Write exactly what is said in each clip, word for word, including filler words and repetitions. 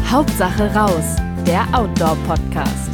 Hauptsache raus, der Outdoor-Podcast.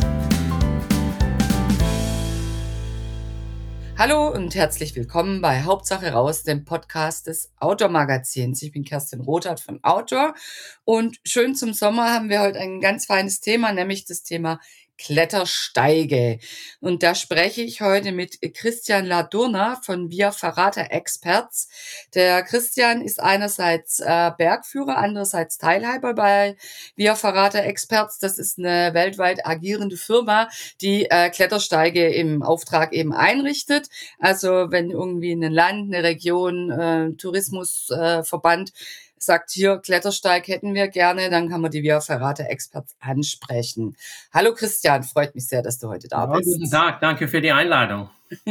Hallo und herzlich willkommen bei Hauptsache raus, dem Podcast des Outdoor-Magazins. Ich bin Kerstin Rothardt von Outdoor und schön zum Sommer haben wir heute ein ganz feines Thema, nämlich das Thema Klettersteige. Und da spreche ich heute mit Christian Ladurner von Via Ferrata Experts. Der Christian ist einerseits äh, Bergführer, andererseits Teilhaber bei Via Ferrata Experts. Das ist eine weltweit agierende Firma, die äh, Klettersteige im Auftrag eben einrichtet. Also wenn irgendwie ein Land, eine Region, äh, Tourismusverband äh, sagt, hier, Klettersteig hätten wir gerne, dann kann man die Via Ferrata Experts ansprechen. Hallo Christian, freut mich sehr, dass du heute da ja, bist. Guten Tag, danke für die Einladung.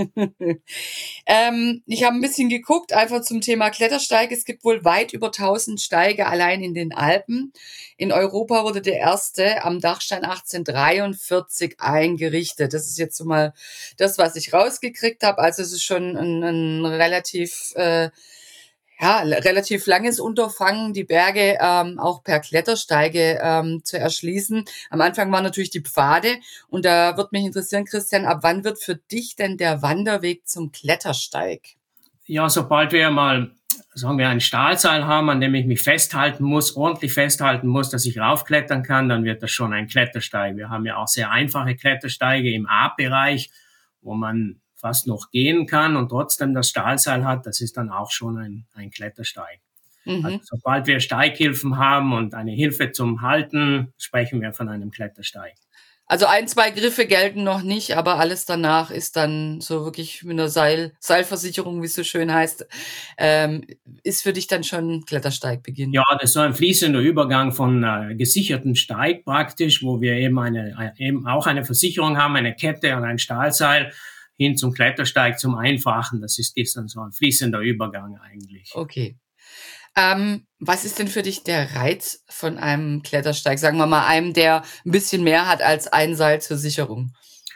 ähm, ich habe ein bisschen geguckt, einfach zum Thema Klettersteig. Es gibt wohl weit über tausend Steige allein in den Alpen. In Europa wurde der erste am Dachstein achtzehnhundertdreiundvierzig eingerichtet. Das ist jetzt so mal das, was ich rausgekriegt habe. Also es ist schon ein, ein relativ... Äh, Ja, relativ langes Unterfangen, die Berge ähm, auch per Klettersteige ähm, zu erschließen. Am Anfang waren natürlich die Pfade und da wird mich interessieren, Christian, ab wann wird für dich denn der Wanderweg zum Klettersteig? Ja, sobald wir mal, sagen wir, ein Stahlseil haben, an dem ich mich festhalten muss, ordentlich festhalten muss, dass ich raufklettern kann, dann wird das schon ein Klettersteig. Wir haben ja auch sehr einfache Klettersteige im A-Bereich, wo man fast noch gehen kann und trotzdem das Stahlseil hat, das ist dann auch schon ein, ein Klettersteig. Mhm. Also sobald wir Steighilfen haben und eine Hilfe zum Halten, sprechen wir von einem Klettersteig. Also ein, zwei Griffe gelten noch nicht, aber alles danach ist dann so wirklich mit einer Seil, Seilversicherung, wie es so schön heißt, ähm, ist für dich dann schon Klettersteigbeginn. Ja, das ist so ein fließender Übergang von äh, gesicherten Steig praktisch, wo wir eben eine eben auch eine Versicherung haben, eine Kette und ein Stahlseil, hin zum Klettersteig, zum Einfachen. Das ist, ist dann so ein fließender Übergang eigentlich. Okay. Ähm, was ist denn für dich der Reiz von einem Klettersteig? Sagen wir mal einem, der ein bisschen mehr hat als ein Seil zur Sicherung.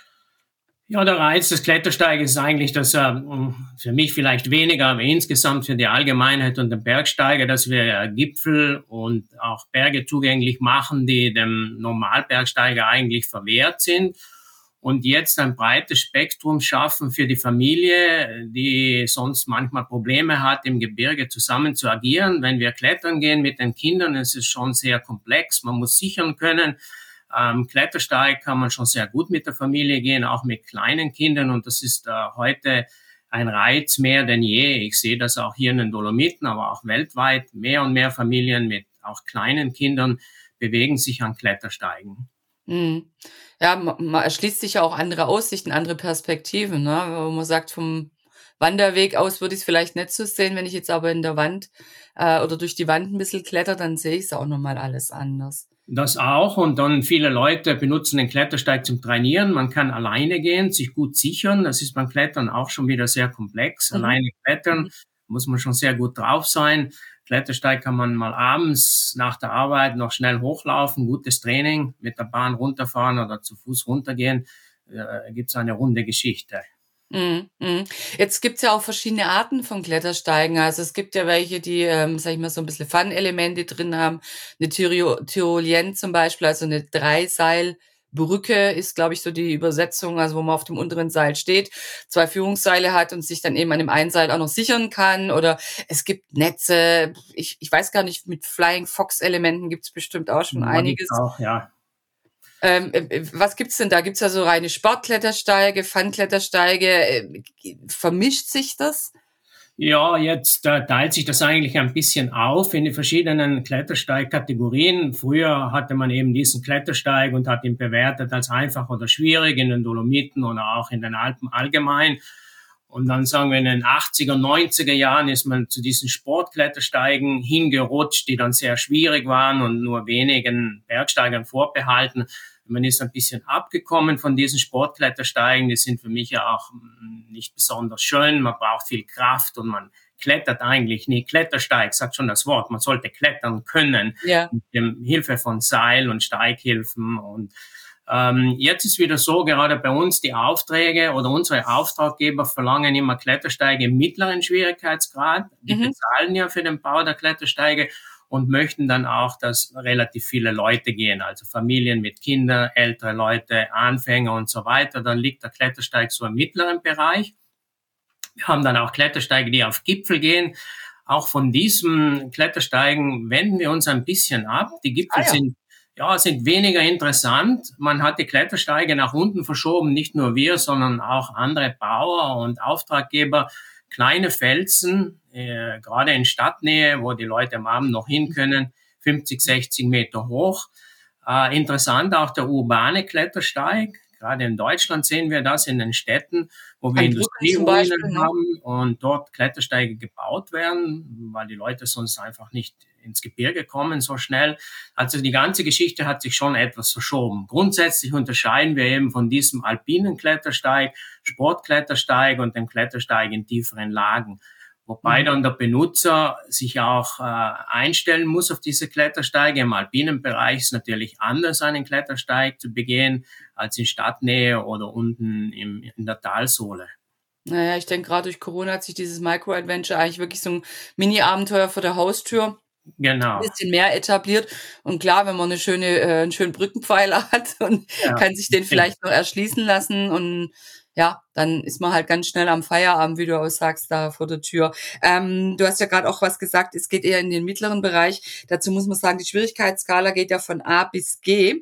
Ja, der Reiz des Klettersteiges ist eigentlich, dass äh, für mich vielleicht weniger, aber insgesamt für die Allgemeinheit und den Bergsteiger, dass wir äh, Gipfel und auch Berge zugänglich machen, die dem Normalbergsteiger eigentlich verwehrt sind. Und jetzt ein breites Spektrum schaffen für die Familie, die sonst manchmal Probleme hat, im Gebirge zusammen zu agieren. Wenn wir klettern gehen mit den Kindern, ist es schon sehr komplex. Man muss sichern können. Ähm, Klettersteig kann man schon sehr gut mit der Familie gehen, auch mit kleinen Kindern. Und das ist äh, heute ein Reiz mehr denn je. Ich sehe das auch hier in den Dolomiten, aber auch weltweit. Mehr und mehr Familien mit auch kleinen Kindern bewegen sich an Klettersteigen. Ja, man erschließt sich ja auch andere Aussichten, andere Perspektiven, ne? Wo man sagt, vom Wanderweg aus würde ich es vielleicht nicht so sehen, wenn ich jetzt aber in der Wand äh, oder durch die Wand ein bisschen kletter, dann sehe ich es auch nochmal alles anders. Das auch, und dann viele Leute benutzen den Klettersteig zum Trainieren. Man kann alleine gehen, sich gut sichern. Das ist beim Klettern auch schon wieder sehr komplex. Mhm. Alleine klettern mhm. muss man schon sehr gut drauf sein. Klettersteig kann man mal abends nach der Arbeit noch schnell hochlaufen, gutes Training, mit der Bahn runterfahren oder zu Fuß runtergehen, äh, gibt's eine runde Geschichte. Mm, mm. Jetzt gibt's ja auch verschiedene Arten von Klettersteigen. Also es gibt ja welche, die, ähm, sag ich mal, so ein bisschen Fun-Elemente drin haben. Eine Tyrolien zum Beispiel, also eine Dreiseil. Brücke ist, glaube ich, so die Übersetzung, also wo man auf dem unteren Seil steht, zwei Führungsseile hat und sich dann eben an dem einen Seil auch noch sichern kann. Oder es gibt Netze, ich, ich weiß gar nicht, mit Flying Fox-Elementen gibt's bestimmt auch schon ja, einiges. Auch, ja. Ähm, was gibt's denn da? Gibt's da so reine Sportklettersteige, Fun-Klettersteige? Vermischt sich das? Ja, jetzt äh, teilt sich das eigentlich ein bisschen auf in die verschiedenen Klettersteigkategorien. Früher hatte man eben diesen Klettersteig und hat ihn bewertet als einfach oder schwierig in den Dolomiten oder auch in den Alpen allgemein. Und dann sagen wir in den achtziger, neunziger Jahren ist man zu diesen Sportklettersteigen hingerutscht, die dann sehr schwierig waren und nur wenigen Bergsteigern vorbehalten. Man ist ein bisschen abgekommen von diesen Sportklettersteigen. Die sind für mich ja auch nicht besonders schön. Man braucht viel Kraft und man klettert eigentlich nie. Klettersteig sagt schon das Wort. Man sollte klettern können. Ja. Mit dem Hilfe von Seil und Steighilfen. Und ähm, jetzt ist wieder so, gerade bei uns die Aufträge oder unsere Auftraggeber verlangen immer Klettersteige im mittleren Schwierigkeitsgrad. Die mhm. bezahlen ja für den Bau der Klettersteige. und möchten dann auch, dass relativ viele Leute gehen, also Familien mit Kindern, ältere Leute, Anfänger und so weiter. Dann liegt der Klettersteig so im mittleren Bereich. Wir haben dann auch Klettersteige, die auf Gipfel gehen. Auch von diesen Klettersteigen wenden wir uns ein bisschen ab. Die Gipfel ah, ja. sind Ja, sind weniger interessant. Man hat die Klettersteige nach unten verschoben, nicht nur wir, sondern auch andere Bauer und Auftraggeber. Kleine Felsen, äh, gerade in Stadtnähe, wo die Leute am Abend noch hin können, fünfzig, sechzig Meter hoch. Äh, interessant auch der urbane Klettersteig. Gerade in Deutschland sehen wir das in den Städten, wo wir Industrieruinen haben und dort Klettersteige gebaut werden, weil die Leute sonst einfach nicht ins Gebirge kommen so schnell. Also die ganze Geschichte hat sich schon etwas verschoben. Grundsätzlich unterscheiden wir eben von diesem alpinen Klettersteig, Sportklettersteig und dem Klettersteig in tieferen Lagen. Wobei dann der Benutzer sich auch äh, einstellen muss auf diese Klettersteige. Im alpinen Bereich ist natürlich anders, einen Klettersteig zu begehen, als in Stadtnähe oder unten im, in der Talsohle. Naja, ich denke, gerade durch Corona hat sich dieses Micro-Adventure eigentlich wirklich so ein Mini-Abenteuer vor der Haustür genau. ein bisschen mehr etabliert. Und klar, wenn man eine schöne, äh, einen schönen Brückenpfeiler hat und ja. kann sich den vielleicht noch erschließen lassen und ja, dann ist man halt ganz schnell am Feierabend, wie du auch sagst, da vor der Tür. Ähm, du hast ja gerade auch was gesagt, es geht eher in den mittleren Bereich. Dazu muss man sagen, die Schwierigkeitsskala geht ja von A bis G.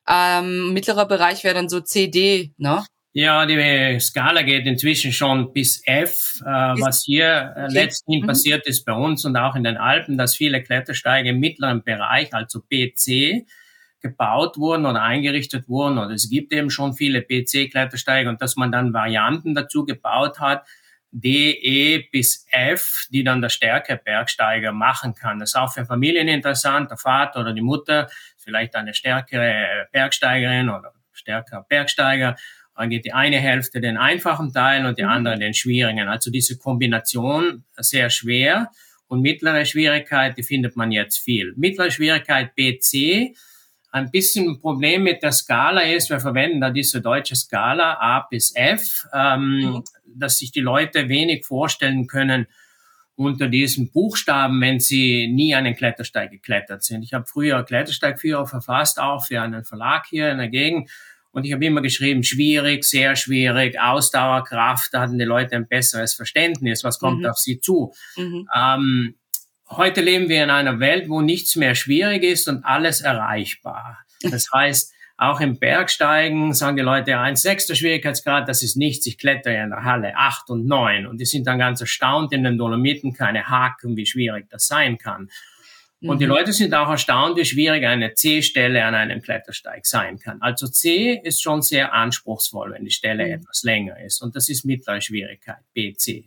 Ähm, mittlerer Bereich wäre dann so C, D, ne? Ja, die Skala geht inzwischen schon bis F. Äh, was hier äh, okay. letztendlich mhm. passiert ist bei uns und auch in den Alpen, dass viele Klettersteige im mittleren Bereich, also B, C, gebaut wurden oder eingerichtet wurden, oder es gibt eben schon viele B C-Klettersteige und dass man dann Varianten dazu gebaut hat, D, E bis F, die dann der stärkere Bergsteiger machen kann. Das ist auch für Familien interessant. Der Vater oder die Mutter ist vielleicht eine stärkere Bergsteigerin oder stärkerer Bergsteiger. Dann geht die eine Hälfte den einfachen Teil und die andere den schwierigen. Also diese Kombination sehr schwer und mittlere Schwierigkeit, die findet man jetzt viel. Mittlere Schwierigkeit B C. Ein bisschen ein Problem mit der Skala ist, wir verwenden da diese deutsche Skala A bis F, ähm, mhm. dass sich die Leute wenig vorstellen können unter diesen Buchstaben, wenn sie nie einen Klettersteig geklettert sind. Ich habe früher Klettersteigführer verfasst, auch für einen Verlag hier in der Gegend. Und ich habe immer geschrieben, schwierig, sehr schwierig, Ausdauer, Kraft, da hatten die Leute ein besseres Verständnis, was kommt mhm. auf sie zu. Mhm. Ähm, Heute leben wir in einer Welt, wo nichts mehr schwierig ist und alles erreichbar. Das heißt, auch im Bergsteigen sagen die Leute, eins Komma sechs der Schwierigkeitsgrad, das ist nichts, ich klettere in der Halle, acht und neun. Und die sind dann ganz erstaunt in den Dolomiten, keine Haken, wie schwierig das sein kann. Und mhm. die Leute sind auch erstaunt, wie schwierig eine C-Stelle an einem Klettersteig sein kann. Also C ist schon sehr anspruchsvoll, wenn die Stelle mhm. etwas länger ist. Und das ist mittlere Schwierigkeit, B, C.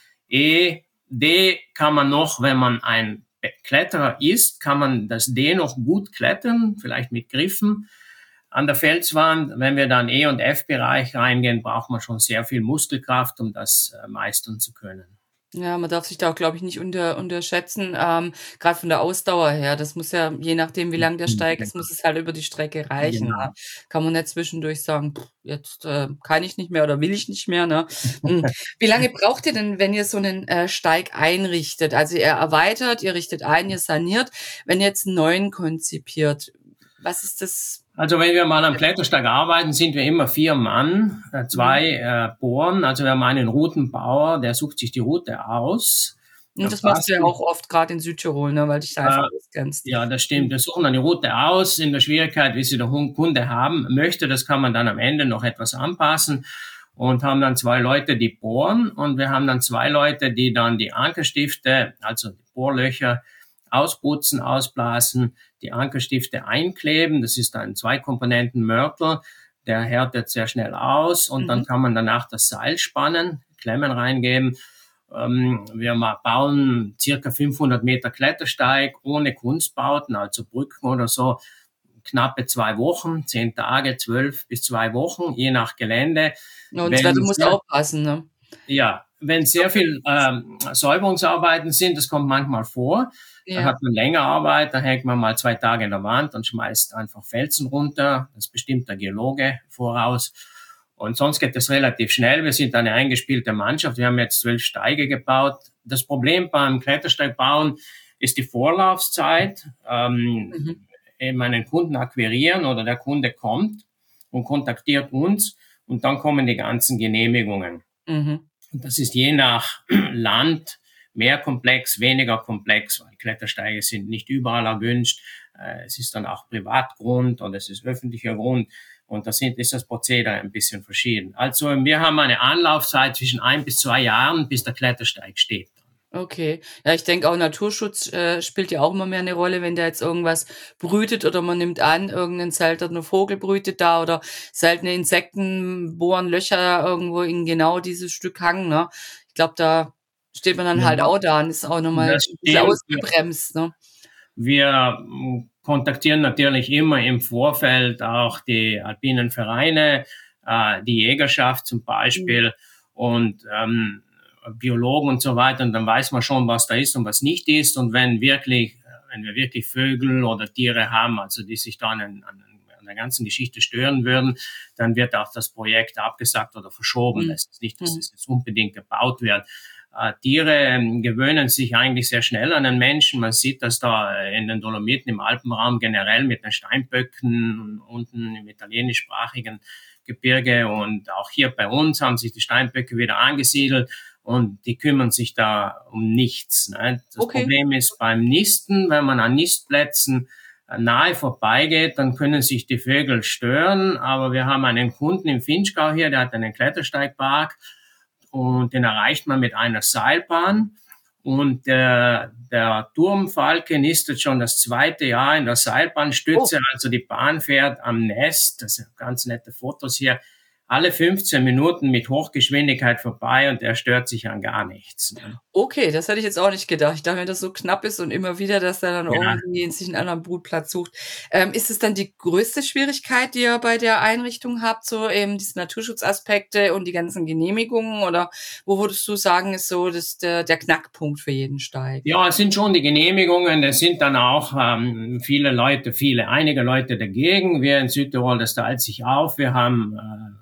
E, D kann man noch, wenn man ein Kletterer ist, kann man das D noch gut klettern, vielleicht mit Griffen. An der Felswand, wenn wir dann E- und F-Bereich reingehen, braucht man schon sehr viel Muskelkraft, um das äh, meistern zu können. Ja, man darf sich da auch, glaube ich, nicht unter, unterschätzen, ähm, gerade von der Ausdauer her. Das muss ja, je nachdem, wie lang der Steig ist, muss es halt über die Strecke reichen. Genau. Ne? Kann man nicht zwischendurch sagen, pff, jetzt äh, kann ich nicht mehr oder will ich nicht mehr. Ne? Wie lange braucht ihr denn, wenn ihr so einen äh, Steig einrichtet? Also ihr erweitert, ihr richtet ein, ihr saniert. Wenn ihr jetzt einen neuen konzipiert, was ist das? Also wenn wir mal am Klettersteig arbeiten, sind wir immer vier Mann, äh, zwei äh, bohren. Also wir haben einen Routenbauer, der sucht sich die Route aus. Und das machst du ja auch oft gerade in Südtirol, ne, weil dich da einfach äh, auskennst. Ja, das stimmt. Wir suchen dann die Route aus in der Schwierigkeit, wie sie der Kunde haben möchte. Das kann man dann am Ende noch etwas anpassen und haben dann zwei Leute, die bohren. Und wir haben dann zwei Leute, die dann die Ankerstifte, also die Bohrlöcher, ausputzen, ausblasen, die Ankerstifte einkleben. Das ist ein Zwei-Komponenten-Mörtel, der härtet sehr schnell aus und mhm. dann kann man danach das Seil spannen, Klemmen reingeben. Ähm, wir bauen circa fünfhundert Meter Klettersteig ohne Kunstbauten, also Brücken oder so, knappe zwei Wochen, zehn Tage, zwölf bis zwei Wochen, je nach Gelände. Ja, und zwar, du musst aufpassen, ne? Ja, wenn sehr viel ähm, Säuberungsarbeiten sind, das kommt manchmal vor, ja. Dann hat man länger Arbeit, dann hängt man mal zwei Tage in der Wand und schmeißt einfach Felsen runter, das bestimmt der Geologe voraus. Und sonst geht das relativ schnell. Wir sind eine eingespielte Mannschaft, wir haben jetzt zwölf Steige gebaut. Das Problem beim Klettersteigbauen ist die Vorlaufzeit. Ähm, mhm. Eben einen Kunden akquirieren oder der Kunde kommt und kontaktiert uns und dann kommen die ganzen Genehmigungen. Mhm. Und das ist je nach Land mehr komplex, weniger komplex, weil Klettersteige sind nicht überall erwünscht. Es ist dann auch Privatgrund oder es ist öffentlicher Grund. Und da sind, ist das Prozedere ein bisschen verschieden. Also wir haben eine Anlaufzeit zwischen ein bis zwei Jahren, bis der Klettersteig steht. Okay. Ja, ich denke auch Naturschutz äh, spielt ja auch immer mehr eine Rolle, wenn da jetzt irgendwas brütet oder man nimmt an, irgendein seltener Vogel brütet da oder seltene Insekten bohren Löcher irgendwo in genau dieses Stück Hang, ne? Ich glaube, da steht man dann ja halt auch da und ist auch nochmal ein bisschen ausgebremst, ne? Wir kontaktieren natürlich immer im Vorfeld auch die alpinen Vereine, äh, die Jägerschaft zum Beispiel mhm. und ähm, Biologen und so weiter, und dann weiß man schon, was da ist und was nicht ist. Und wenn wirklich, wenn wir wirklich Vögel oder Tiere haben, also die sich dann an, an, an der ganzen Geschichte stören würden, dann wird auch das Projekt abgesagt oder verschoben. Mhm. Es ist nicht, dass es jetzt unbedingt gebaut wird. Äh, Tiere äh, gewöhnen sich eigentlich sehr schnell an den Menschen. Man sieht das da in den Dolomiten, im Alpenraum generell mit den Steinböcken unten im italienischsprachigen Gebirge, und auch hier bei uns haben sich die Steinböcke wieder angesiedelt. Und die kümmern sich da um nichts. Ne? Das okay. Problem ist beim Nisten, wenn man an Nistplätzen nahe vorbeigeht, dann können sich die Vögel stören. Aber wir haben einen Kunden im Vinschgau hier, der hat einen Klettersteigpark und den erreicht man mit einer Seilbahn. Und der, der Turmfalke nistet schon das zweite Jahr in der Seilbahnstütze. Oh. Also die Bahn fährt am Nest, das sind ganz nette Fotos hier, alle fünfzehn Minuten mit Hochgeschwindigkeit vorbei, und er stört sich an gar nichts. Ne? Okay, das hätte ich jetzt auch nicht gedacht. Ich dachte, wenn das so knapp ist und immer wieder, dass er dann ja. irgendwie sich einen anderen Brutplatz sucht. Ähm, ist es dann die größte Schwierigkeit, die ihr bei der Einrichtung habt, so eben diese Naturschutzaspekte und die ganzen Genehmigungen? Oder wo würdest du sagen, ist so das der, der Knackpunkt für jeden Steig? Ja, es sind schon die Genehmigungen. Es sind dann auch ähm, viele Leute, viele, einige Leute dagegen. Wir in Südtirol, das teilt sich auf. Wir haben äh,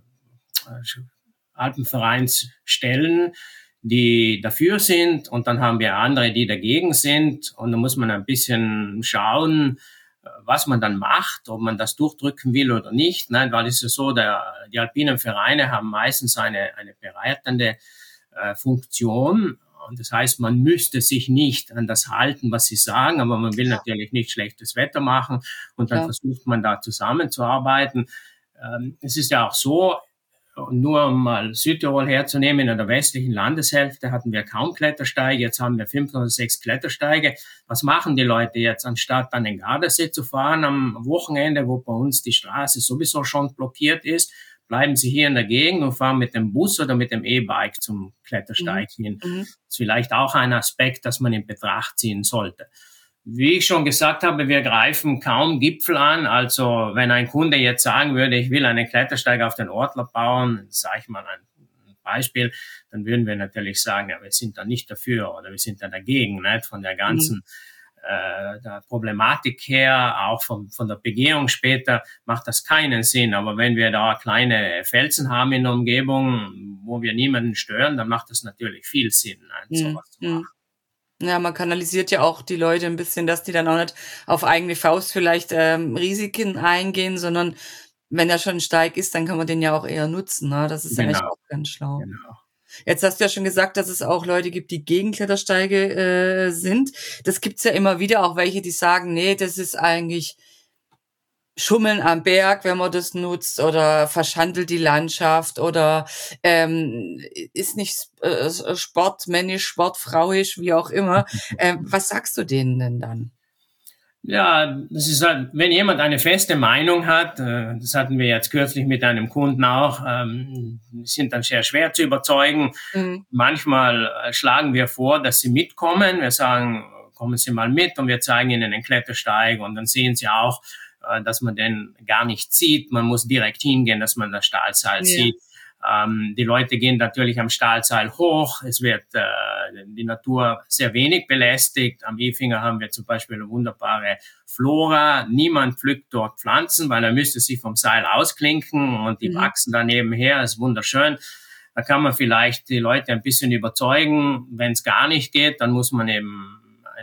Alpenvereinsstellen, die dafür sind, und dann haben wir andere, die dagegen sind, und da muss man ein bisschen schauen, was man dann macht, ob man das durchdrücken will oder nicht. Nein, weil es ist so, der, die alpinen Vereine haben meistens eine, eine beratende äh, Funktion, und das heißt, man müsste sich nicht an das halten, was sie sagen, aber man will natürlich nicht schlechtes Wetter machen, und dann ja. versucht man da zusammenzuarbeiten. Ähm, es ist ja auch so, nur um mal Südtirol herzunehmen, in der westlichen Landeshälfte hatten wir kaum Klettersteige, jetzt haben wir fünf oder sechs Klettersteige. Was machen die Leute jetzt, anstatt an den Gardasee zu fahren am Wochenende, wo bei uns die Straße sowieso schon blockiert ist? Bleiben sie hier in der Gegend und fahren mit dem Bus oder mit dem E-Bike zum Klettersteig mhm. hin. Das ist vielleicht auch ein Aspekt, das man in Betracht ziehen sollte. Wie ich schon gesagt habe, wir greifen kaum Gipfel an. Also wenn ein Kunde jetzt sagen würde, ich will einen Klettersteig auf den Ortler bauen, sage ich mal ein Beispiel, dann würden wir natürlich sagen, ja, wir sind da nicht dafür oder wir sind da dagegen, nicht? Von der ganzen mhm. äh, der Problematik her, auch von, von der Begehung später, macht das keinen Sinn. Aber wenn wir da kleine Felsen haben in der Umgebung, wo wir niemanden stören, dann macht das natürlich viel Sinn, nicht? Mhm. Sowas zu machen. Ja, man kanalisiert ja auch die Leute ein bisschen, dass die dann auch nicht auf eigene Faust vielleicht ähm, Risiken eingehen, sondern wenn da schon ein Steig ist, dann kann man den ja auch eher nutzen. Ne? Das ist genau. eigentlich auch ganz schlau. Genau. Jetzt hast du ja schon gesagt, dass es auch Leute gibt, die gegen Klettersteige äh, sind. Das gibt's ja immer wieder, auch welche, die sagen, nee, das ist eigentlich Schummeln am Berg, wenn man das nutzt, oder verschandelt die Landschaft, oder ähm, ist nicht äh, sportmännisch, sportfrauisch, wie auch immer. Ähm, was sagst du denen denn dann? Ja, das ist halt, wenn jemand eine feste Meinung hat, äh, das hatten wir jetzt kürzlich mit einem Kunden auch, ähm, sind dann sehr schwer zu überzeugen. Mhm. Manchmal schlagen wir vor, dass sie mitkommen. Wir sagen, kommen Sie mal mit, und wir zeigen Ihnen den Klettersteig, und dann sehen Sie auch, dass man den gar nicht sieht. Man muss direkt hingehen, dass man das Stahlseil ja. sieht. Ähm, die Leute gehen natürlich am Stahlseil hoch. Es wird äh, die Natur sehr wenig belästigt. Am Efinger haben wir zum Beispiel eine wunderbare Flora. Niemand pflückt dort Pflanzen, weil er müsste sich vom Seil ausklinken, und die mhm. wachsen da nebenher. Das ist wunderschön. Da kann man vielleicht die Leute ein bisschen überzeugen. Wenn es gar nicht geht, dann muss man eben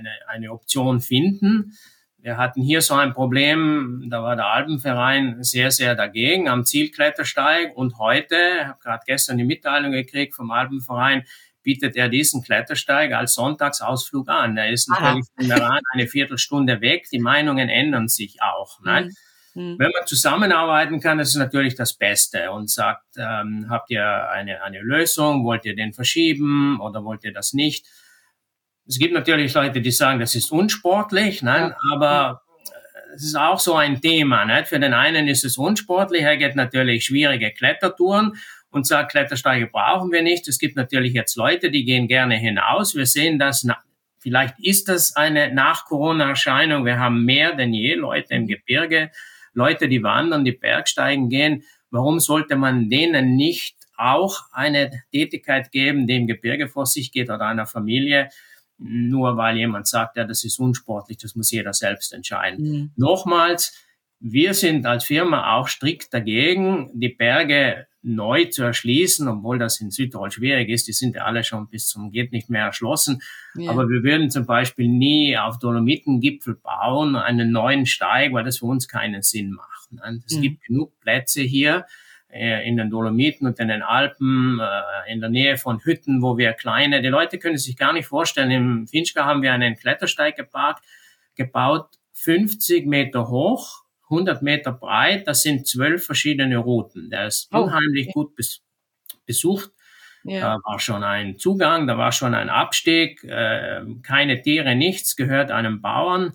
eine, eine Option finden. Wir hatten hier so ein Problem, da war der Alpenverein sehr, sehr dagegen am Zielklettersteig und heute, ich habe gerade gestern die Mitteilung gekriegt vom Alpenverein, bietet er diesen Klettersteig als Sonntagsausflug an. Er ist natürlich von der Rand eine Viertelstunde weg, die Meinungen ändern sich auch. Ne? Mhm. Wenn man zusammenarbeiten kann, das ist natürlich das Beste und sagt, ähm, habt ihr eine, eine Lösung, wollt ihr den verschieben oder wollt ihr das nicht? Es gibt natürlich Leute, die sagen, das ist unsportlich, nein, ja. aber es ist auch so ein Thema. Nicht? Für den einen ist es unsportlich, er geht natürlich schwierige Klettertouren und sagt, Klettersteige brauchen wir nicht. Es gibt natürlich jetzt Leute, die gehen gerne hinaus. Wir sehen das, vielleicht ist das eine Nach-Corona-Erscheinung. Wir haben mehr denn je Leute im Gebirge, Leute, die wandern, die Bergsteigen gehen. Warum sollte man denen nicht auch eine Tätigkeit geben, die im Gebirge vor sich geht oder einer Familie? Nur weil jemand sagt, ja, das ist unsportlich, das muss jeder selbst entscheiden. Mhm. Nochmals, wir sind als Firma auch strikt dagegen, die Berge neu zu erschließen, obwohl das in Südtirol schwierig ist. Die sind ja alle schon bis zum geht nicht mehr erschlossen. Ja. Aber wir würden zum Beispiel nie auf Dolomitengipfel bauen, einen neuen Steig, weil das für uns keinen Sinn macht. Es mhm. gibt genug Plätze hier in den Dolomiten und in den Alpen, in der Nähe von Hütten, wo wir kleine, die Leute können sich gar nicht vorstellen, im Finchgau haben wir einen Klettersteig geparkt, gebaut, fünfzig Meter hoch, hundert Meter breit, das sind zwölf verschiedene Routen. Der ist oh, unheimlich okay. gut bes- besucht. Ja. Da war schon ein Zugang, da war schon ein Abstieg, äh, keine Tiere, nichts, gehört einem Bauern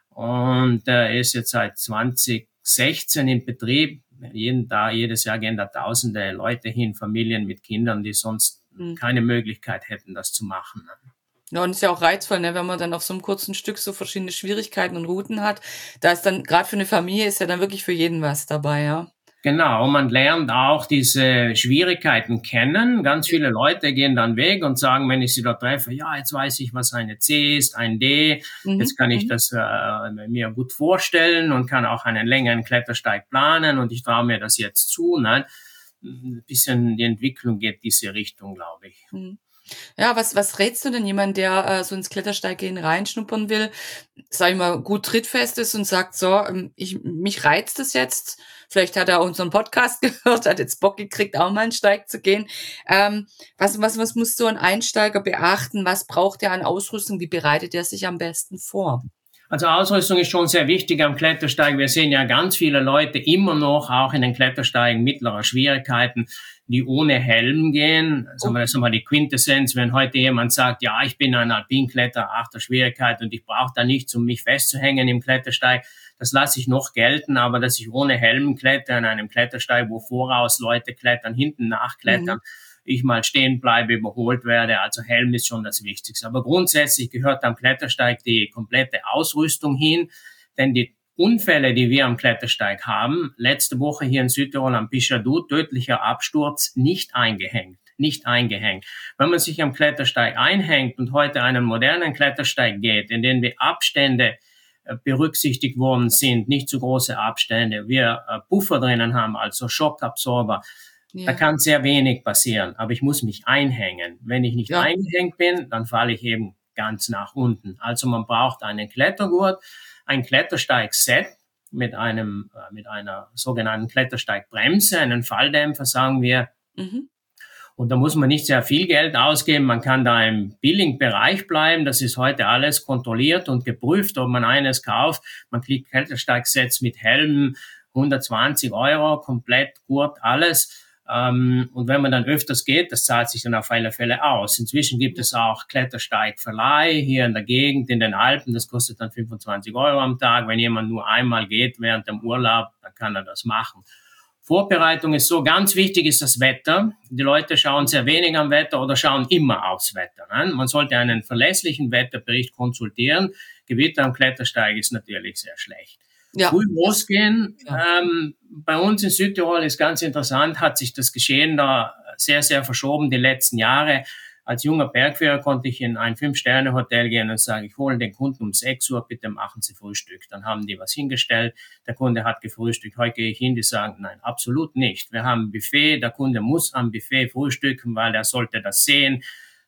und er äh, ist jetzt seit zwanzig sechzehn in Betrieb. Jeden Tag, jedes Jahr gehen da tausende Leute hin, Familien mit Kindern, die sonst mhm. keine Möglichkeit hätten, das zu machen. Ja, und ist ja auch reizvoll, ne, wenn man dann auf so einem kurzen Stück so verschiedene Schwierigkeiten und Routen hat. Da ist dann, gerade für eine Familie, ist ja dann wirklich für jeden was dabei, ja. Genau, man lernt auch diese Schwierigkeiten kennen. Ganz viele Leute gehen dann weg und sagen, wenn ich sie dort treffe, ja, jetzt weiß ich, was eine C ist, ein D. Mhm. Jetzt kann ich das äh, mir gut vorstellen und kann auch einen längeren Klettersteig planen und ich traue mir das jetzt zu. Ne? Ein bisschen die Entwicklung geht diese Richtung, glaube ich. Mhm. Ja, was, was rätst du denn jemand, der äh, so ins Klettersteiggehen reinschnuppern will, sag ich mal, gut trittfest ist und sagt, so, ich, mich reizt es jetzt, vielleicht hat er unseren Podcast gehört, hat jetzt Bock gekriegt, auch mal einen Steig zu gehen. Ähm, was, was, was muss so ein Einsteiger beachten? Was braucht er an Ausrüstung? Wie bereitet er sich am besten vor? Also Ausrüstung ist schon sehr wichtig am Klettersteig. Wir sehen ja ganz viele Leute immer noch, auch in den Klettersteigen mittlerer Schwierigkeiten, die ohne Helm gehen. Also das ist mal die Quintessenz, wenn heute jemand sagt, ja, ich bin ein Alpinkletterer achter Schwierigkeit und ich brauche da nichts, um mich festzuhängen im Klettersteig. Das lasse ich noch gelten, aber dass ich ohne Helm kletter in einem Klettersteig, wo voraus Leute klettern, hinten nachklettern, mhm. ich mal stehen bleibe, überholt werde. Also Helm ist schon das Wichtigste. Aber grundsätzlich gehört am Klettersteig die komplette Ausrüstung hin, denn die Unfälle, die wir am Klettersteig haben, letzte Woche hier in Südtirol am Pichadou, tödlicher Absturz, nicht eingehängt, nicht eingehängt. Wenn man sich am Klettersteig einhängt und heute einen modernen Klettersteig geht, in dem die Abstände berücksichtigt worden sind, nicht zu große Abstände, wir Puffer drinnen haben, also Schockabsorber, ja. Da kann sehr wenig passieren, aber ich muss mich einhängen. Wenn ich nicht ja. eingehängt bin, dann falle ich eben ganz nach unten. Also man braucht einen Klettergurt, ein Klettersteigset mit einem äh, mit einer sogenannten Klettersteigbremse, einen Falldämpfer, sagen wir. Mhm. Und da muss man nicht sehr viel Geld ausgeben. Man kann da im Billing-Bereich bleiben. Das ist heute alles kontrolliert und geprüft, ob man eines kauft. Man kriegt Klettersteigsets mit Helmen, hundertzwanzig Euro, komplett Gurt, alles. Um, und wenn man dann öfters geht, das zahlt sich dann auf alle Fälle aus. Inzwischen gibt es auch Klettersteigverleih hier in der Gegend, in den Alpen. Das kostet dann fünfundzwanzig Euro am Tag. Wenn jemand nur einmal geht während dem Urlaub, dann kann er das machen. Vorbereitung ist so, ganz wichtig ist das Wetter. Die Leute schauen sehr wenig am Wetter oder schauen immer aufs Wetter. Ne? Man sollte einen verlässlichen Wetterbericht konsultieren. Gewitter am Klettersteig ist natürlich sehr schlecht. Ja. Früh losgehen. Ja. Ähm, bei uns in Südtirol ist ganz interessant, hat sich das Geschehen da sehr, sehr verschoben die letzten Jahre. Als junger Bergführer konnte ich in ein Fünf-Sterne-Hotel gehen und sagen, ich hole den Kunden um sechs Uhr, bitte machen Sie Frühstück. Dann haben die was hingestellt, der Kunde hat gefrühstückt. Heute gehe ich hin, die sagen, nein, absolut nicht. Wir haben ein Buffet, der Kunde muss am Buffet frühstücken, weil er sollte das sehen.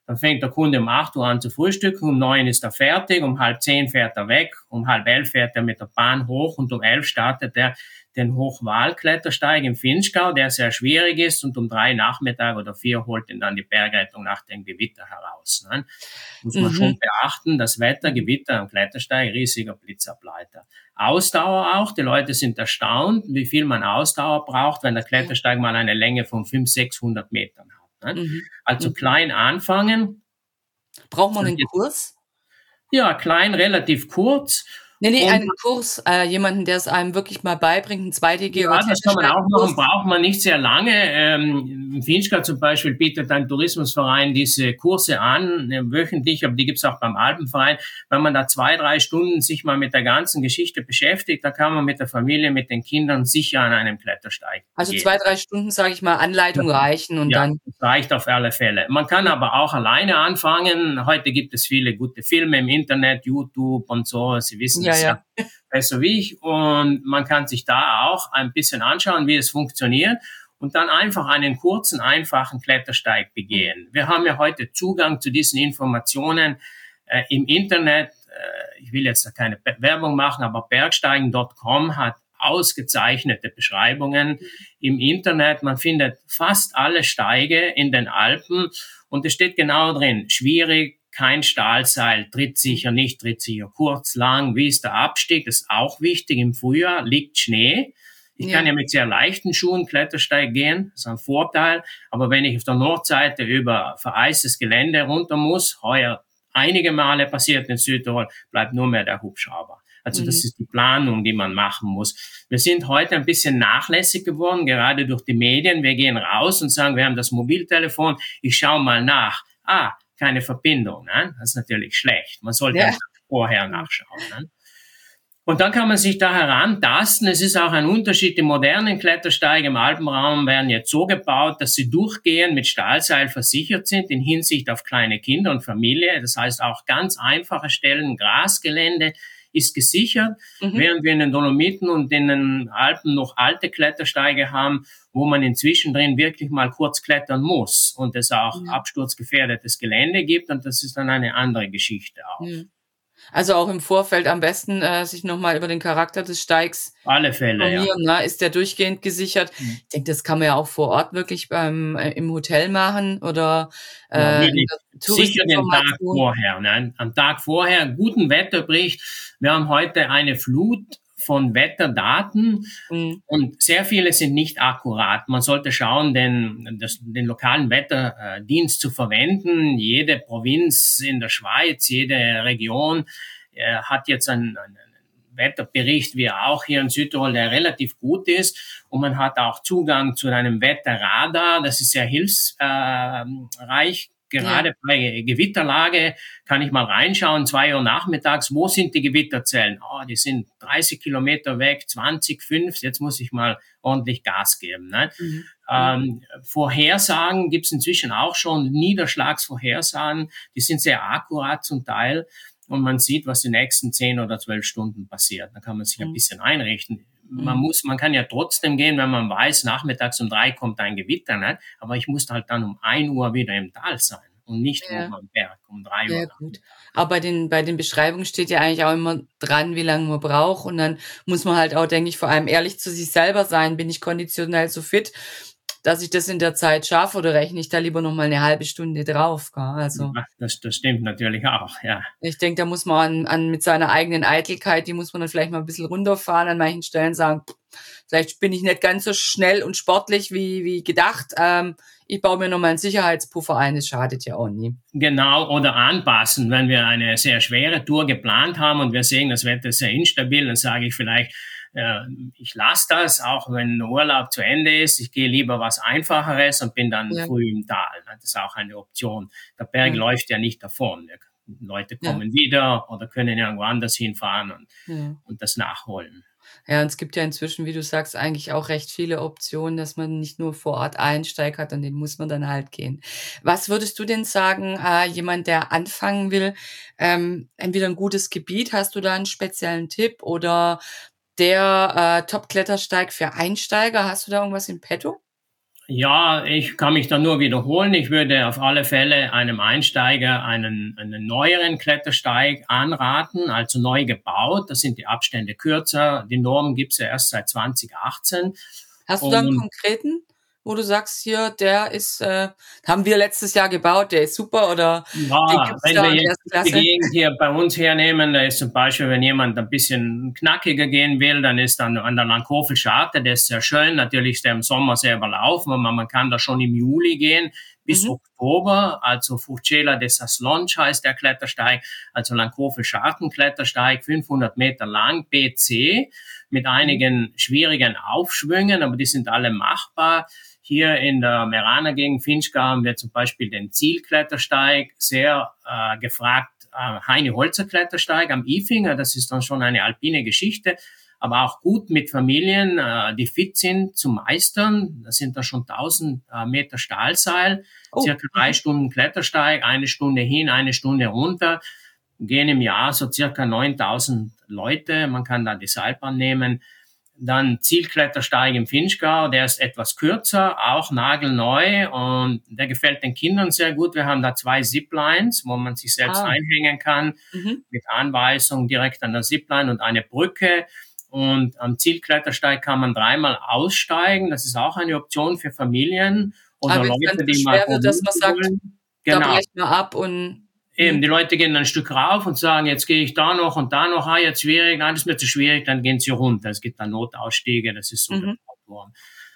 Dann fängt der Kunde um acht Uhr an zu frühstücken, um neun ist er fertig, um halb zehn fährt er weg, um halb elf fährt er mit der Bahn hoch und um elf startet er den Hochwahlklettersteig im Vinschgau, der sehr schwierig ist, und um drei Nachmittag oder vier holt ihn dann die Bergrettung nach dem Gewitter heraus. Ne? Muss man mhm. schon beachten, das Wetter, Gewitter am Klettersteig, riesiger Blitzableiter. Ausdauer auch, die Leute sind erstaunt, wie viel man Ausdauer braucht, wenn der Klettersteig mal eine Länge von fünfhundert, sechshundert Metern hat. Ne? Mhm. Also mhm. klein anfangen. Braucht man einen Kurs? Ja, klein, relativ kurz. Nee, nee, einen Kurs, äh, jemanden, der es einem wirklich mal beibringt, ein zweitägiger Ja, das kann man auch machen, braucht man nicht sehr lange. Ähm, im Vinschgau zum Beispiel bietet ein Tourismusverein diese Kurse an, äh, wöchentlich, aber die gibt's auch beim Alpenverein. Wenn man da zwei, drei Stunden sich mal mit der ganzen Geschichte beschäftigt, da kann man mit der Familie, mit den Kindern sicher an einem Klettersteig Also gehen. zwei, drei Stunden, sage ich mal, Anleitung ja. reichen und ja, dann... das reicht auf alle Fälle. Man kann aber auch alleine anfangen. Heute gibt es viele gute Filme im Internet, YouTube und so, Sie wissen, Ja, ja. besser wie ich, und man kann sich da auch ein bisschen anschauen, wie es funktioniert und dann einfach einen kurzen, einfachen Klettersteig begehen. Wir haben ja heute Zugang zu diesen Informationen äh, im Internet. Äh, ich will jetzt da keine Werbung machen, aber bergsteigen Punkt com hat ausgezeichnete Beschreibungen im Internet. Man findet fast alle Steige in den Alpen und es steht genau drin, schwierig, kein Stahlseil, trittsicher, nicht trittsicher, kurz, lang, wie ist der Abstieg, das ist auch wichtig. Im Frühjahr liegt Schnee. Ich ja. kann ja mit sehr leichten Schuhen Klettersteig gehen, das ist ein Vorteil. Aber wenn ich auf der Nordseite über vereistes Gelände runter muss, heuer einige Male passiert in Südtirol, bleibt nur mehr der Hubschrauber. Also das ist die Planung, die man machen muss. Wir sind heute ein bisschen nachlässig geworden, gerade durch die Medien. Wir gehen raus und sagen, wir haben das Mobiltelefon, ich schaue mal nach. Ah, keine Verbindung, ne? Das ist natürlich schlecht. Man sollte ja. vorher nachschauen. Ne? Und dann kann man sich da herantasten. Es ist auch ein Unterschied. Die modernen Klettersteige im Alpenraum werden jetzt so gebaut, dass sie durchgehend mit Stahlseil versichert sind in Hinsicht auf kleine Kinder und Familie. Das heißt, auch ganz einfache Stellen, Grasgelände ist gesichert, mhm. während wir in den Dolomiten und in den Alpen noch alte Klettersteige haben, wo man inzwischen drin wirklich mal kurz klettern muss und es auch ja. absturzgefährdetes Gelände gibt, und das ist dann eine andere Geschichte auch. Mhm. Also auch im Vorfeld am besten äh, sich nochmal über den Charakter des Steigs alle Fälle, ja. Ne? Ist der durchgehend gesichert? Mhm. Ich denke, das kann man ja auch vor Ort wirklich beim äh, im Hotel machen oder äh, ja, sicher den Tag vorher. Ne? Am Tag vorher guten Wetterbericht. Wir haben heute eine Flut von Wetterdaten mhm. und sehr viele sind nicht akkurat. Man sollte schauen, den, das, den lokalen Wetterdienst zu verwenden. Jede Provinz in der Schweiz, jede Region äh, hat jetzt einen, einen Wetterbericht, wie auch hier in Südtirol, der relativ gut ist. Und man hat auch Zugang zu einem Wetterradar, das ist sehr hilfsreich. Gerade ja. bei Gewitterlage kann ich mal reinschauen, zwei Uhr nachmittags, wo sind die Gewitterzellen? Oh, die sind dreißig Kilometer weg, zwanzig, fünf, jetzt muss ich mal ordentlich Gas geben. Ne? Mhm. Ähm, Vorhersagen gibt's inzwischen auch schon, Niederschlagsvorhersagen, die sind sehr akkurat zum Teil und man sieht, was die nächsten zehn oder zwölf Stunden passiert. Da kann man sich mhm. ein bisschen einrichten. Man muss, man kann ja trotzdem gehen, wenn man weiß, nachmittags um drei kommt ein Gewitter, ne? Aber ich muss halt dann um ein Uhr wieder im Tal sein und nicht ja. oben am Berg um drei Uhr. Ja, gut. Aber bei den, bei den Beschreibungen steht ja eigentlich auch immer dran, wie lange man braucht, und dann muss man halt auch, denke ich, vor allem ehrlich zu sich selber sein. Bin ich konditionell so fit, dass ich das in der Zeit schaffe, oder rechne ich da lieber noch mal eine halbe Stunde drauf? Gell? Also ja, das, das stimmt natürlich auch, ja. Ich denke, da muss man an, an mit seiner eigenen Eitelkeit, die muss man dann vielleicht mal ein bisschen runterfahren, an manchen Stellen sagen, vielleicht bin ich nicht ganz so schnell und sportlich wie wie gedacht. Ähm, ich baue mir noch mal einen Sicherheitspuffer ein, das schadet ja auch nie. Genau, oder anpassen. Wenn wir eine sehr schwere Tour geplant haben und wir sehen, das Wetter ist sehr instabil, dann sage ich vielleicht, ich lasse das, auch wenn der Urlaub zu Ende ist. Ich gehe lieber was Einfacheres und bin dann ja. früh im Tal. Das ist auch eine Option. Der Berg ja. läuft ja nicht davon. Leute kommen ja. wieder oder können irgendwo anders hinfahren und, ja. und das nachholen. Ja, und es gibt ja inzwischen, wie du sagst, eigentlich auch recht viele Optionen, dass man nicht nur vor Ort Einsteig hat, an den muss man dann halt gehen. Was würdest du denn sagen, äh, jemand, der anfangen will, ähm, entweder ein gutes Gebiet, hast du da einen speziellen Tipp, oder der äh, Top-Klettersteig für Einsteiger, hast du da irgendwas in petto? Ja, ich kann mich da nur wiederholen. Ich würde auf alle Fälle einem Einsteiger einen, einen neueren Klettersteig anraten, also neu gebaut. Da sind die Abstände kürzer. Die Norm gibt's ja erst seit zwanzig achtzehn. Hast du da einen Und konkreten, wo du sagst, hier, der ist, äh, haben wir letztes Jahr gebaut, der ist super oder den ja, gibt's wenn da wir und der jetzt ist die klasse? Gegend hier bei uns hernehmen, da ist zum Beispiel, wenn jemand ein bisschen knackiger gehen will, dann ist dann an der Lankofel'sche Arte, der ist sehr schön. Natürlich ist der im Sommer sehr überlaufen, aber man kann da schon im Juli gehen bis Mhm. Oktober. Also Furcella de Saslonge heißt der Klettersteig, also Lankofel'sche Artenklettersteig, fünfhundert Meter lang, B C, mit Mhm. einigen schwierigen Aufschwüngen, aber die sind alle machbar. Hier in der Meraner Gegend Finchgau haben wir zum Beispiel den Zielklettersteig, sehr äh, gefragt, äh, Heine-Holzer-Klettersteig am Ifinger, das ist dann schon eine alpine Geschichte, aber auch gut mit Familien, äh, die fit sind zu meistern. Das sind da schon tausend äh, Meter Stahlseil, Oh, circa drei mhm. Stunden Klettersteig, eine Stunde hin, eine Stunde runter, gehen im Jahr so circa neuntausend Leute, man kann da die Seilbahn nehmen. Dann Zielklettersteig im Finchgau, der ist etwas kürzer, auch nagelneu und der gefällt den Kindern sehr gut. Wir haben da zwei Ziplines, wo man sich selbst Ah, einhängen kann, mhm. mit Anweisung direkt an der Zipline und eine Brücke. Und am Zielklettersteig kann man dreimal aussteigen. Das ist auch eine Option für Familien Aber oder wenn es dann Leute, zu die mal schwer wird, dass probieren man sagt, wollen. da Genau. brechen wir ab und Eben, mhm. die Leute gehen ein Stück rauf und sagen, jetzt gehe ich da noch und da noch, ah, jetzt schwierig, nein, das ist mir zu schwierig, dann gehen sie runter. Es gibt dann Notausstiege, das ist so Mhm. gebaut worden.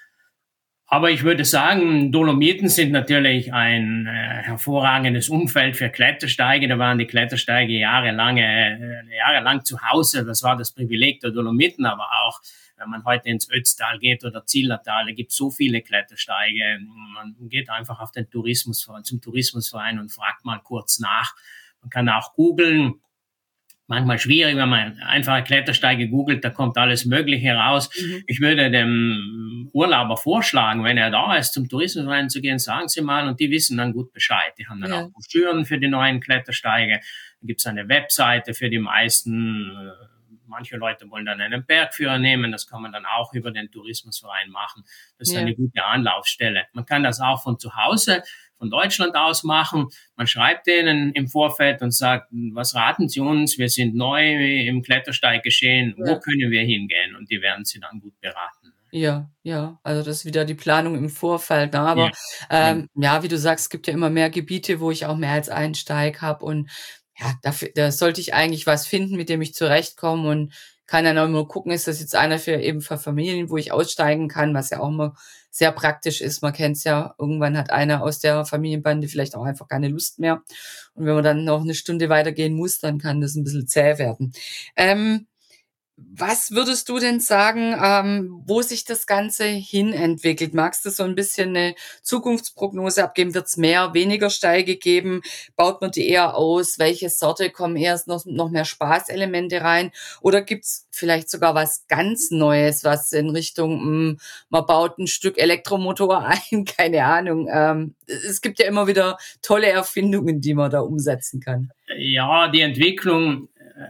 Aber ich würde sagen, Dolomiten sind natürlich ein äh, hervorragendes Umfeld für Klettersteige. Da waren die Klettersteige jahrelang, äh, jahrelang zu Hause. Das war das Privileg der Dolomiten, aber auch, wenn man heute ins Ötztal geht oder Zillertal, da gibt es so viele Klettersteige. Man geht einfach auf den Tourismusverein, zum Tourismusverein und fragt mal kurz nach. Man kann auch googeln. Manchmal schwierig, wenn man einfach Klettersteige googelt, da kommt alles Mögliche raus. Mhm. Ich würde dem Urlauber vorschlagen, wenn er da ist, zum Tourismusverein zu gehen, sagen Sie mal, und die wissen dann gut Bescheid. Die haben dann Ja. auch Broschüren für die neuen Klettersteige. Da gibt es eine Webseite für die meisten. Manche Leute wollen dann einen Bergführer nehmen, das kann man dann auch über den Tourismusverein machen. Das ist Ja. eine gute Anlaufstelle. Man kann das auch von zu Hause, von Deutschland aus machen. Man schreibt denen im Vorfeld und sagt, was raten Sie uns? Wir sind neu im Klettersteig geschehen. Ja. Wo können wir hingehen? Und die werden Sie dann gut beraten. Ja, ja, also das ist wieder die Planung im Vorfeld, ne? Ja, Aber ja. ähm, ja, wie du sagst, es gibt ja immer mehr Gebiete, wo ich auch mehr als einen Steig habe und ja, dafür, da sollte ich eigentlich was finden, mit dem ich zurechtkomme und kann dann auch immer gucken, ist das jetzt einer für eben für Familien, wo ich aussteigen kann, was ja auch immer sehr praktisch ist. Man kennt's ja, irgendwann hat einer aus der Familienbande vielleicht auch einfach keine Lust mehr. Und wenn man dann noch eine Stunde weitergehen muss, dann kann das ein bisschen zäh werden. Ähm, Was würdest du denn sagen, ähm, wo sich das Ganze hin entwickelt? Magst du so ein bisschen eine Zukunftsprognose abgeben? Wird es mehr, weniger Steige geben? Baut man die eher aus? Welche Sorte kommen erst noch, noch mehr Spaßelemente rein? Oder gibt's vielleicht sogar was ganz Neues, was in Richtung, mh, man baut ein Stück Elektromotor ein? Keine Ahnung. Ähm, es gibt ja immer wieder tolle Erfindungen, die man da umsetzen kann. Ja, die Entwicklung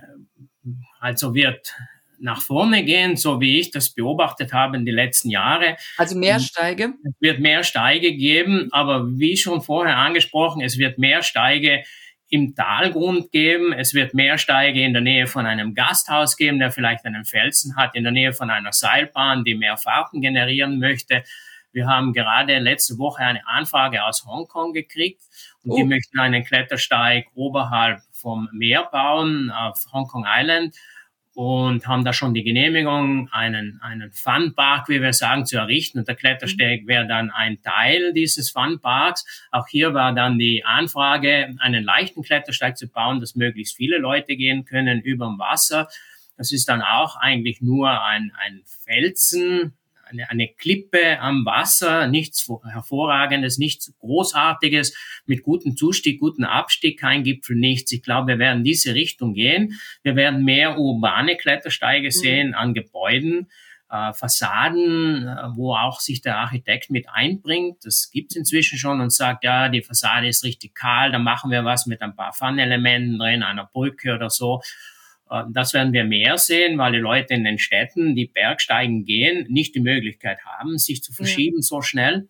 also wird nach vorne gehen, so wie ich das beobachtet habe in den letzten Jahren. Also mehr Steige? Es wird mehr Steige geben, aber wie schon vorher angesprochen, es wird mehr Steige im Talgrund geben, es wird mehr Steige in der Nähe von einem Gasthaus geben, der vielleicht einen Felsen hat, in der Nähe von einer Seilbahn, die mehr Fahrten generieren möchte. Wir haben gerade letzte Woche eine Anfrage aus Hongkong gekriegt und Oh. die möchten einen Klettersteig oberhalb vom Meer bauen auf Hong Kong Island und haben da schon die Genehmigung, einen, einen Funpark, wie wir sagen, zu errichten. Und der Klettersteig wäre dann ein Teil dieses Funparks. Auch hier war dann die Anfrage, einen leichten Klettersteig zu bauen, dass möglichst viele Leute gehen können überm Wasser. Das ist dann auch eigentlich nur ein, ein Felsen, eine, eine Klippe am Wasser, nichts Hervorragendes, nichts Großartiges, mit gutem Zustieg, guten Abstieg, kein Gipfel, nichts. Ich glaube, wir werden diese Richtung gehen. Wir werden mehr urbane Klettersteige sehen an Gebäuden, äh, Fassaden, äh, wo auch sich der Architekt mit einbringt. Das gibt's inzwischen schon und sagt, ja, die Fassade ist richtig kahl, da machen wir was mit ein paar Fun-Elementen drin, einer Brücke oder so. Das werden wir mehr sehen, weil die Leute in den Städten, die Bergsteigen gehen, nicht die Möglichkeit haben, sich zu verschieben ja. so schnell.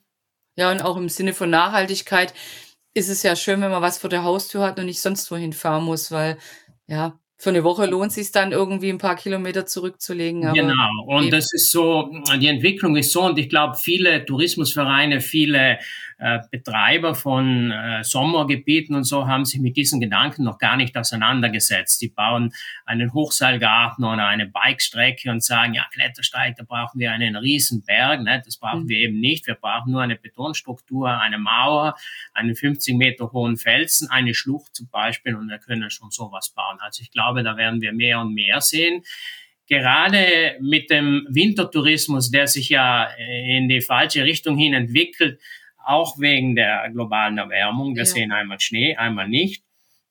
Ja, und auch im Sinne von Nachhaltigkeit ist es ja schön, wenn man was vor der Haustür hat und nicht sonst wohin fahren muss, weil, ja, für eine Woche lohnt sich's dann irgendwie ein paar Kilometer zurückzulegen, aber Genau. Und eben, das ist so, die Entwicklung ist so, und ich glaube, viele Tourismusvereine, viele äh, Betreiber von äh, Sommergebieten und so haben sich mit diesen Gedanken noch gar nicht auseinandergesetzt. Die bauen einen Hochseilgarten oder eine Bikestrecke und sagen, ja, Klettersteig, da brauchen wir einen riesen Berg. Ne? Das brauchen mhm, wir eben nicht. Wir brauchen nur eine Betonstruktur, eine Mauer, einen fünfzig Meter hohen Felsen, eine Schlucht zum Beispiel, und wir können schon sowas bauen. Also ich glaube, da werden wir mehr und mehr sehen. Gerade mit dem Wintertourismus, der sich ja in die falsche Richtung hin entwickelt, auch wegen der globalen Erwärmung. Wir ja, sehen einmal Schnee, einmal nicht.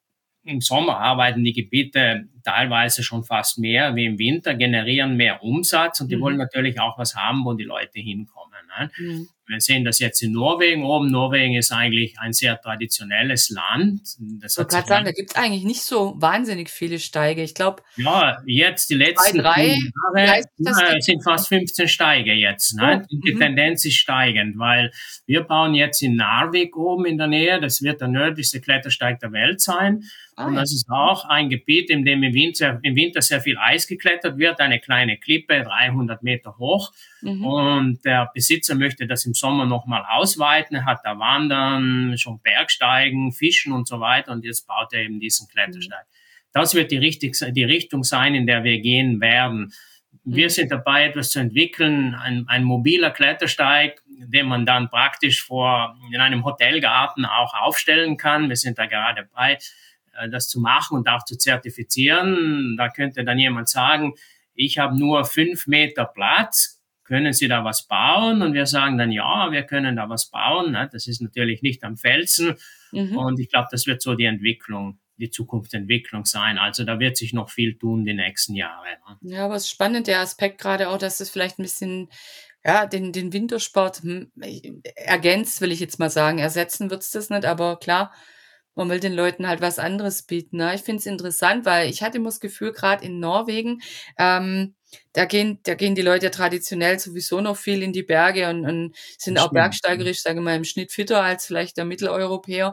Im Sommer arbeiten die Gebiete teilweise schon fast mehr wie im Winter, generieren mehr Umsatz, und die wollen mhm, natürlich auch was haben, wo die Leute hinkommen. Ne? mhm. Wir sehen das jetzt in Norwegen oben. Norwegen ist eigentlich ein sehr traditionelles Land. Das Ich wollte hat sich grad sagen, da gibt's eigentlich nicht so wahnsinnig viele Steige. Ich glaube, ja, jetzt die zwei, letzten drei, zehn wie Jahre, heißt das na, Ding? es sind fast fünfzehn Steige jetzt. Oh, Ne? Die mhm, Tendenz ist steigend, weil wir bauen jetzt in Narvik oben in der Nähe. Das wird der nördlichste Klettersteig der Welt sein. ah Und ja, das ist auch ein Gebiet, in dem im Winter, im Winter sehr viel Eis geklettert wird. Eine kleine Klippe, dreihundert Meter hoch. mhm, Und der Besitzer möchte das im Sommer nochmal ausweiten. Er hat da Wandern, schon Bergsteigen, Fischen und so weiter. Und jetzt baut er eben diesen mhm, Klettersteig. Das wird die, richtig, die Richtung sein, in der wir gehen werden. Wir mhm, sind dabei, etwas zu entwickeln, ein, ein mobiler Klettersteig, den man dann praktisch vor, in einem Hotelgarten auch aufstellen kann. Wir sind da gerade dabei, das zu machen und auch zu zertifizieren. Da könnte dann jemand sagen, ich habe nur fünf Meter Platz, können Sie da was bauen? Und wir sagen dann, ja, wir können da was bauen. Das ist natürlich nicht am Felsen. mhm. Und ich glaube, das wird so die Entwicklung, die Zukunftsentwicklung sein. Also da wird sich noch viel tun die nächsten Jahre. Ja, aber es ist spannend, der Aspekt gerade auch, dass es vielleicht ein bisschen, ja, den den Wintersport, hm, ergänzt, will ich jetzt mal sagen. Ersetzen wird's das nicht, aber klar, man will den Leuten halt was anderes bieten, ne? Ich finde es interessant, weil ich hatte immer das Gefühl, gerade in Norwegen, ähm, da gehen da gehen die Leute ja traditionell sowieso noch viel in die Berge und und sind Das auch stimmt. bergsteigerisch, sage ich mal, im Schnitt fitter als vielleicht der Mitteleuropäer.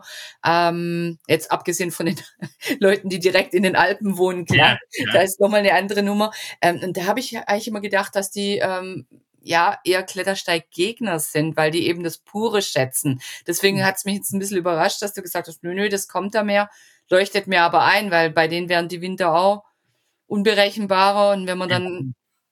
Ähm, jetzt abgesehen von den Leuten, die direkt in den Alpen wohnen, Ja, klar, da ja, ist noch mal 'ne andere Nummer. Ähm, und da habe ich eigentlich immer gedacht, dass die, ähm, ja, eher Klettersteiggegner sind, weil die eben das Pure schätzen. Deswegen hat's mich jetzt ein bisschen überrascht, dass du gesagt hast: „Nö, nö, das kommt da mehr." Leuchtet mir aber ein, weil bei denen wären die Winter auch unberechenbarer und wenn man ja. dann,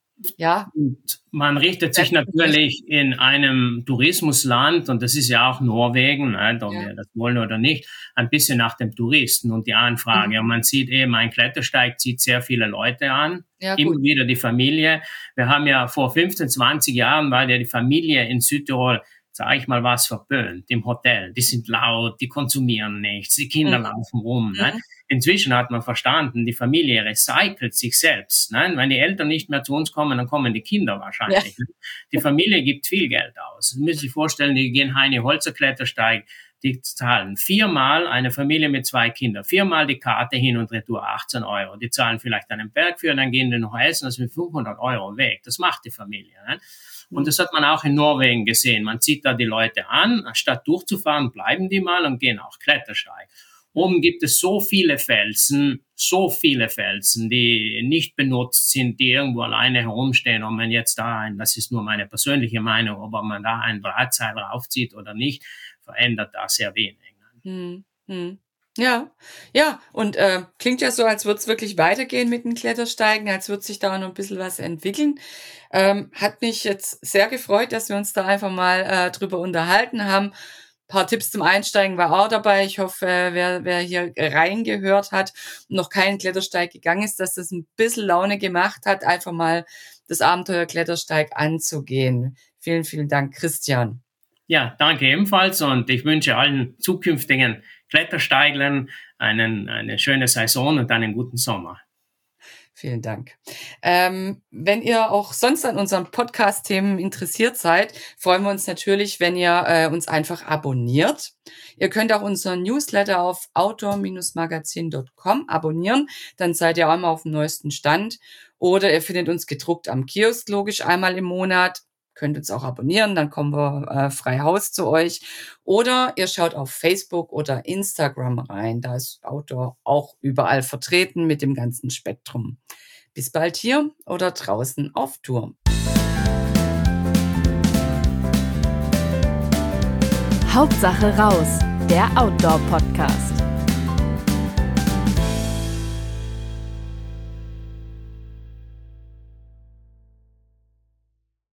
ja, Und man richtet sich setzen möchte, natürlich in einem Tourismusland, und das ist ja auch Norwegen, ne, ob ja, wir das wollen oder nicht, ein bisschen nach dem Touristen und die mhm, Anfrage. Und man sieht eben, ein Klettersteig zieht sehr viele Leute an, ja gut, immer wieder die Familie. Wir haben ja vor fünfzehn, zwanzig Jahren, war ja die Familie in Südtirol, sage ich mal, was verpönt im Hotel. Die sind laut, die konsumieren nichts, die Kinder mhm, laufen rum. Ne? mhm, Inzwischen hat man verstanden, die Familie recycelt sich selbst. Ne? Wenn die Eltern nicht mehr zu uns kommen, dann kommen die Kinder ja, wahrscheinlich. Ne? Die Familie gibt viel Geld aus. Sie müssen sich vorstellen, die gehen Heine Holzer Klettersteig, die zahlen viermal, eine Familie mit zwei Kindern, viermal die Karte hin und retour, achtzehn Euro. Die zahlen vielleicht einen Berg für, dann gehen die noch essen, das sind fünfhundert Euro weg. Das macht die Familie. Ne? Und mhm, das hat man auch in Norwegen gesehen. Man zieht da die Leute an, statt durchzufahren, bleiben die mal und gehen auch Klettersteig. mhm, Oben gibt es so viele Felsen, so viele Felsen, die nicht benutzt sind, die irgendwo alleine herumstehen. Und man jetzt da ein, das ist nur meine persönliche Meinung, ob man da ein Drahtseil raufzieht oder nicht, verändert da sehr wenig. mhm, mhm. Ja, ja, und, äh, klingt ja so, als würde es wirklich weitergehen mit den Klettersteigen, als würde sich da auch noch ein bisschen was entwickeln. Ähm, hat mich jetzt sehr gefreut, dass wir uns da einfach mal, äh, drüber unterhalten haben. Paar Tipps zum Einsteigen war auch dabei. Ich hoffe, äh, wer wer hier reingehört hat und noch keinen Klettersteig gegangen ist, dass das ein bisschen Laune gemacht hat, einfach mal das Abenteuer Klettersteig anzugehen. Vielen, vielen Dank, Christian. Ja, danke ebenfalls, und ich wünsche allen zukünftigen Klettersteiglern einen, eine schöne Saison und einen guten Sommer. Vielen Dank. Ähm, wenn ihr auch sonst an unseren Podcast-Themen interessiert seid, freuen wir uns natürlich, wenn ihr äh, uns einfach abonniert. Ihr könnt auch unseren Newsletter auf outdoor magazin punkt com abonnieren, dann seid ihr auch immer auf dem neuesten Stand. Oder ihr findet uns gedruckt am Kiosk, logisch einmal im Monat. könnt uns auch abonnieren, dann kommen wir äh, frei Haus zu euch. Oder ihr schaut auf Facebook oder Instagram rein, da ist Outdoor auch überall vertreten mit dem ganzen Spektrum. Bis bald hier oder draußen auf Tour. Hauptsache raus, der Outdoor-Podcast.